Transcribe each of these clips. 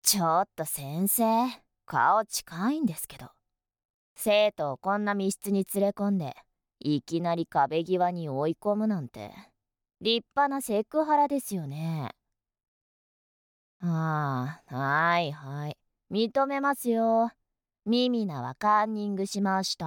ちょっと先生、顔近いんですけど。生徒をこんな密室に連れ込んで、いきなり壁際に追い込むなんて、立派なセクハラですよね。はいはい。認めますよ。ミミナはカンニングしました。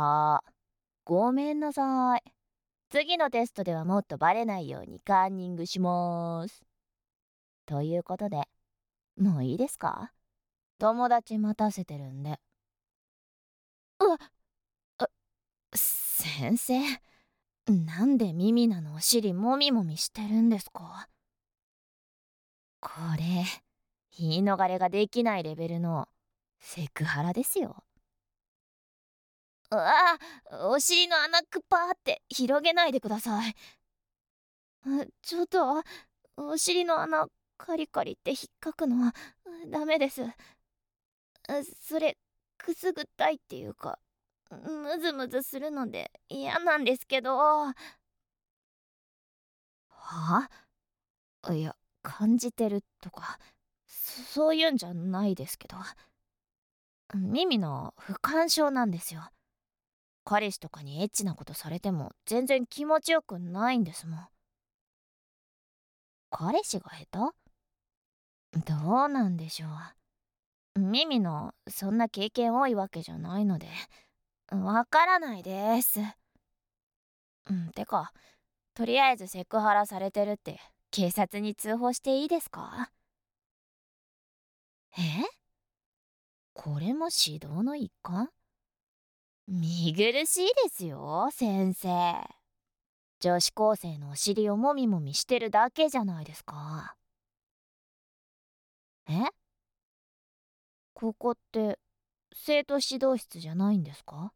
ごめんなさい。次のテストではもっとバレないようにカンニングします。ということで、もういいですか？友達待たせてるんで。うわ、先生、なんでミミナのお尻もみもみしてるんですか？これ、言い逃れができないレベルのセクハラですよ。うわあ、お尻の穴くぱーって広げないでください。ちょっと、お尻の穴カリカリって引っかくのはダメです。それ、くすぐったいっていうか、ムズムズするので嫌なんですけど。いや、感じてるとか、そういうんじゃないですけど。耳の不干渉なんですよ。彼氏とかにエッチなことされても全然気持ちよくないんですもん。彼氏が下手？どうなんでしょう。耳のそんな経験多いわけじゃないので、わからないです。てか、とりあえずセクハラされてるって警察に通報していいですか？え？これも指導の一環？見苦しいですよ、先生。女子高生のお尻をもみもみしてるだけじゃないですか。え？ここって生徒指導室じゃないんですか？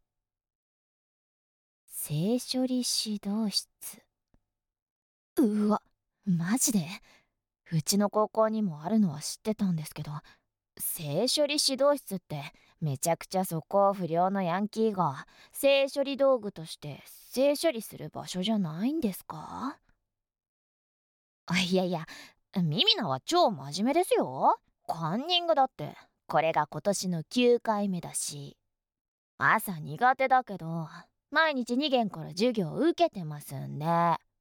性処理指導室。うわ、マジで？うちの高校にもあるのは知ってたんですけど、性処理指導室ってめちゃくちゃ素行不良のヤンキーが性処理道具として性処理する場所じゃないんですか？いやいや、ミミナは超真面目ですよ。カンニングだってこれが今年の9回目だし、朝苦手だけど毎日2限から授業受けてますんで。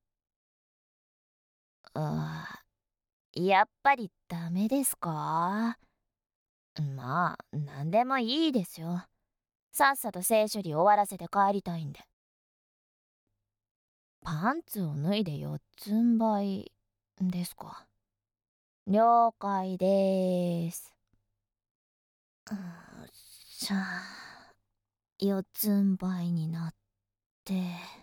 やっぱりダメですか？まあ何でもいいですよ。さっさと性処理終わらせて帰りたいんで。パンツを脱いで四つん這いですか？了解です。じゃあ四つん這いになって、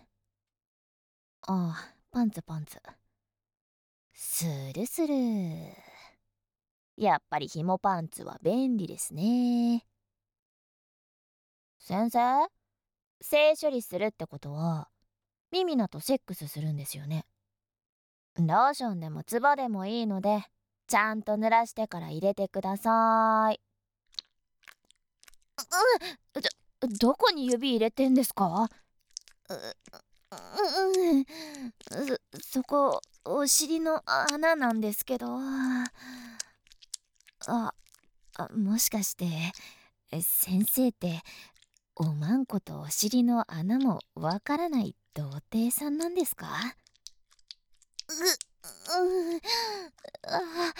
パンツパンツ。スルスル。やっぱり紐パンツは便利ですね。先生、性処理するってことはミミナとセックスするんですよね。ローションでもツボでもいいのでちゃんと濡らしてから入れてください。どこに指入れてんですか？そこお尻の穴なんですけど。あもしかして先生っておまんことお尻の穴もわからない童貞さんなんですか？あ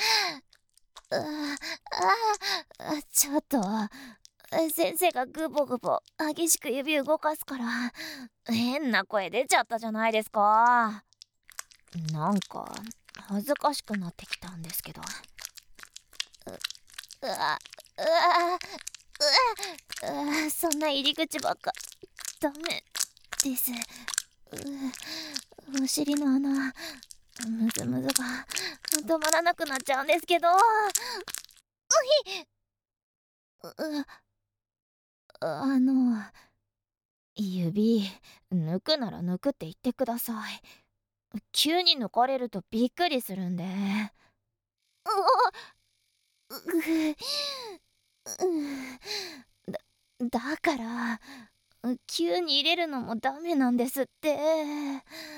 ちょっと先生がグボグボ激しく指動かすから変な声出ちゃったじゃないですか。なんか恥ずかしくなってきたんですけど。うわうわそんな入り口ばっかダメです。お尻の穴ムズムズが止まらなくなっちゃうんですけど。う指抜くなら抜くって言ってください。急に抜かれるとびっくりするんで。うわだから急に入れるのもダメなんですって。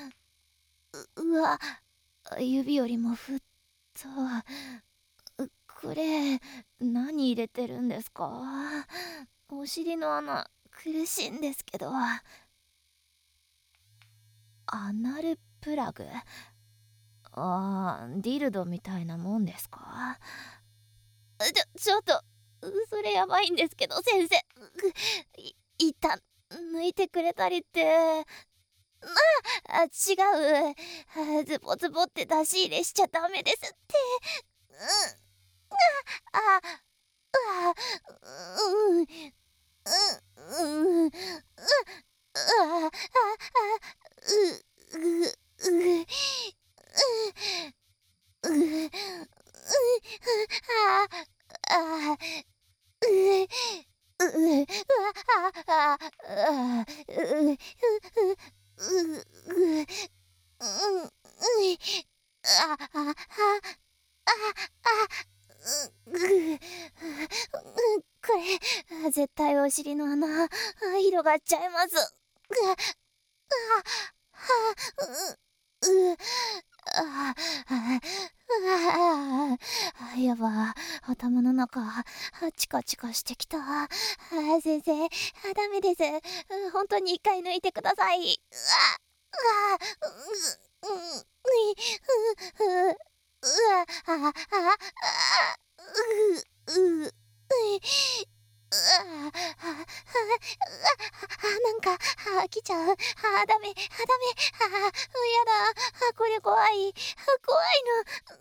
うわ指よりもふっとこれ何入れてるんですか？お尻の穴苦しいんですけど。アナルプラグ？ディルドみたいなもんですか？ちょっと、それやばいんですけど、先生。一旦抜いてくれたりって。違う。ズボズボって出し入れしちゃダメですって。あ、あ、うん、うん、うん、あ、う、う、う、う、う、あ、あ、う、う、あ、あ、う、う、う、あ、あ、これ絶対お尻の穴広がっちゃいます。やば、頭の中チカチカしてきた。先生、ダメです。本当に一回抜いてください。なんか来ちゃう。ダメ、ダメ。やだ。これ怖い。怖いの。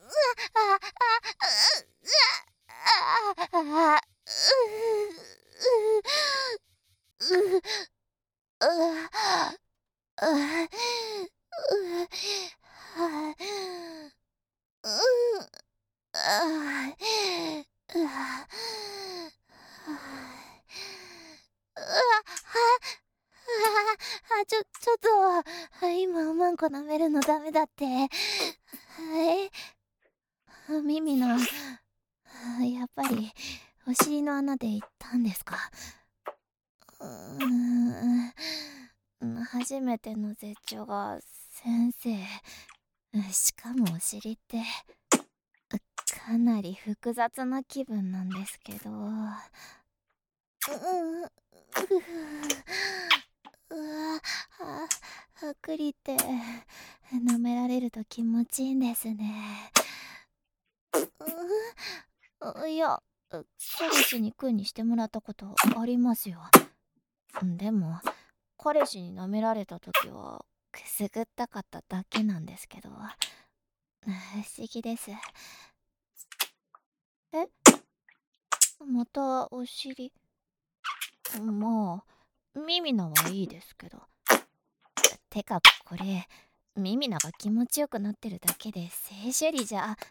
ちょっと、今、マンコ舐めるのダメだって。耳の、やっぱり、お尻の穴で行ったんですか？初めての絶頂が、先生。しかもお尻って、かなり複雑な気分なんですけど。くりって舐められると気持ちいいんですね。いや、彼氏に君にしてもらったことありますよ。でも彼氏に舐められた時はくすぐったかっただけなんですけど、不思議です。え、またお尻？まあ耳のはいいですけど。てかこれミミナが気持ちよくなってるだけで性処理じゃ。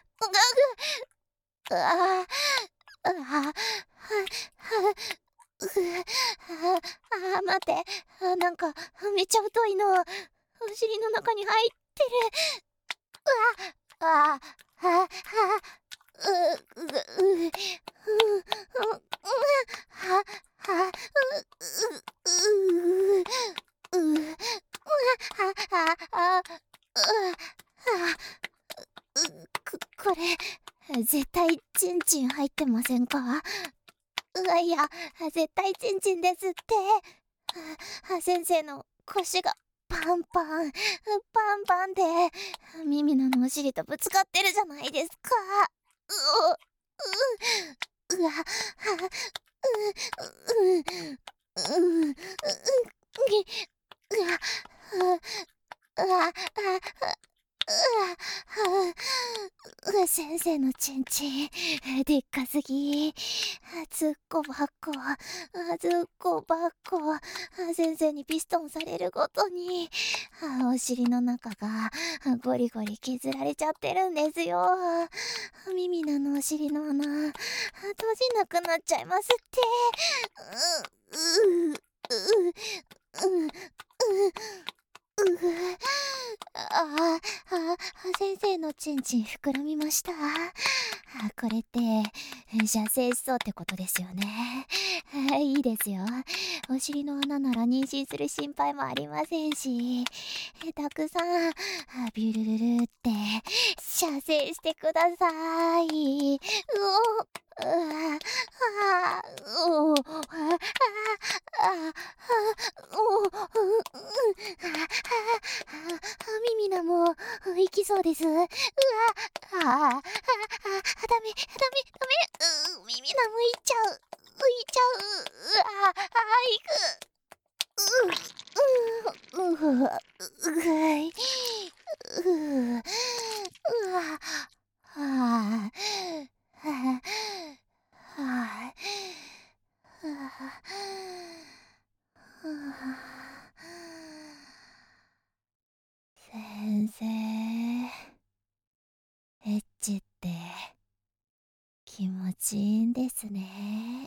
待って、なんかめっちゃ太いのお尻の中に入ってる。ああああううううははうううはあこれ絶対チンチン入ってませんか？いや絶対チンチンですって。先生の腰がパンパンでミミナのお尻とぶつかってるじゃないですか。うわ先生のチンチンでっかすぎ。ずっこばっこずっこばっこ先生にピストンされるごとにお尻の中がゴリゴリ削られちゃってるんですよ。ミミナのお尻の穴閉じなくなっちゃいますって。ううううううぐあ先生のチンチン膨らみました。これって射精しそうってことですよね。いいですよ。お尻の穴なら妊娠する心配もありませんし、たくさんビュルルルって射精してください。うわあおああおミミナも行きそうです。ダメ、ダメ、ミミナも行っちゃう。行っちゃう。行く。い。はあ、はあ、は先生、エッチって気持ちいいんですね。